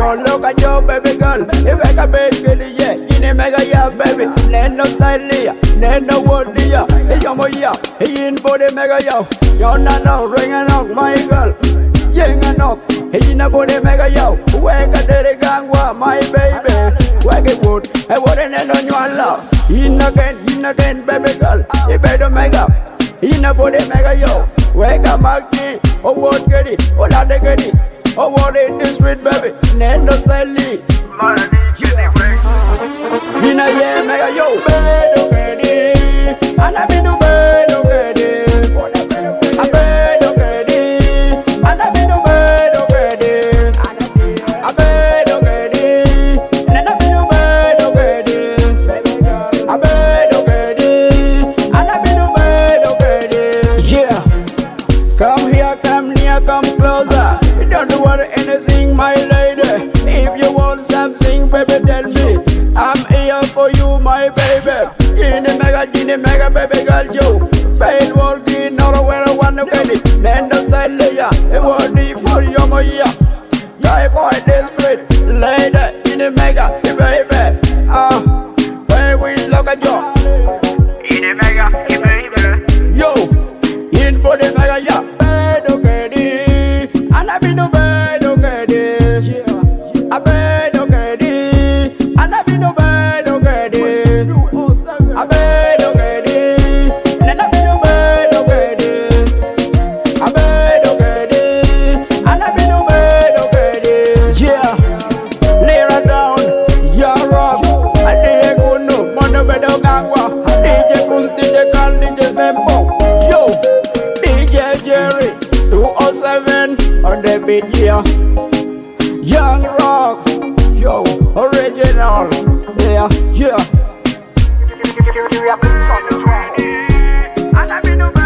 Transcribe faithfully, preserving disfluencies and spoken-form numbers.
Oh, look at your baby girl. If I can make it, yeah, in a mega, yeah, baby. Neno style, yeah, Neno word, yeah. Hey, yo, yeah, hey, in body mega, yo. You're not no ring and knock, my girl. Yang and knock, hey, in a body mega, yo. Wake a dirty gang, my baby. Wake it wood, I wouldn't end on your love. In again, in again, baby girl. You better make up. In a body mega, yo. Wake up, Marky. Oh, what get it? Oh, not get it. Oh, what in the street, baby? Nendo style. In a yeah, mega, yo. Better get it. And I be no better get it. I better get it. And I be no better get it. I better get it. And I be no better get it. I better get it. And I be no better get it. Yeah. Come here, come near, come closer. You don't want anything, my lady. If you want something, baby, tell me. I'm here for you, my baby. In the mega, in the mega, baby girl, you. Pain working, not where I want to get it. Then the style, yeah. It was deep for you, my yeah. Guy boy, this street. Lady, in the mega, baby. Ah, uh, when we look at you. In the mega, baby. Yo, in for the mega, yeah. I be no bad, okay, this. I bet, okay, this. And I be no bad, okay, this. I bet, okay, this. And I be no bad, okay, this. I bet, okay, this. And I be no bad, okay, this. Yeah, lay her down, yeah, rock. I did a good no, Mondo Bedo Gangwa. D J Cruz, D J Carl, D J Bembo. Yo, D J Jerry, two oh seven. On the beat, yeah. Young Rock, yo, original, yeah, yeah.